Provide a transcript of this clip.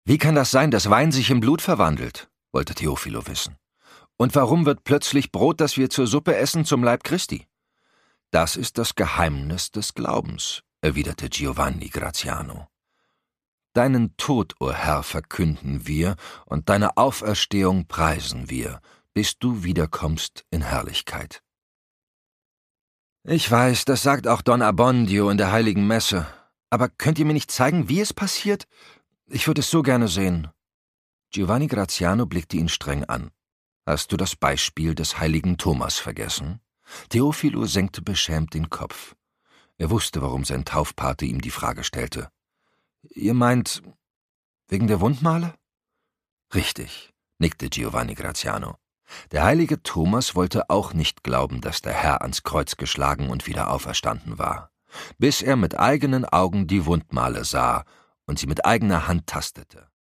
Wie kann das sein, dass Wein sich in Blut verwandelt? Wollte Theophilo wissen. Und warum wird plötzlich Brot, das wir zur Suppe essen, zum Leib Christi? Das ist das Geheimnis des Glaubens, erwiderte Giovanni Graziano. Deinen Tod, o Herr, verkünden wir, und deine Auferstehung preisen wir, bis du wiederkommst in Herrlichkeit. Ich weiß, das sagt auch Don Abbondio in der Heiligen Messe. Aber könnt ihr mir nicht zeigen, wie es passiert? Ich würde es so gerne sehen. Giovanni Graziano blickte ihn streng an. Hast du das Beispiel des heiligen Thomas vergessen? Theophilo senkte beschämt den Kopf. Er wusste, warum sein Taufpate ihm die Frage stellte. Ihr meint, wegen der Wundmale? Richtig, nickte Giovanni Graziano. Der heilige Thomas wollte auch nicht glauben, dass der Herr ans Kreuz geschlagen und wieder auferstanden war, bis er mit eigenen Augen die Wundmale sah und sie mit eigener Hand tastete.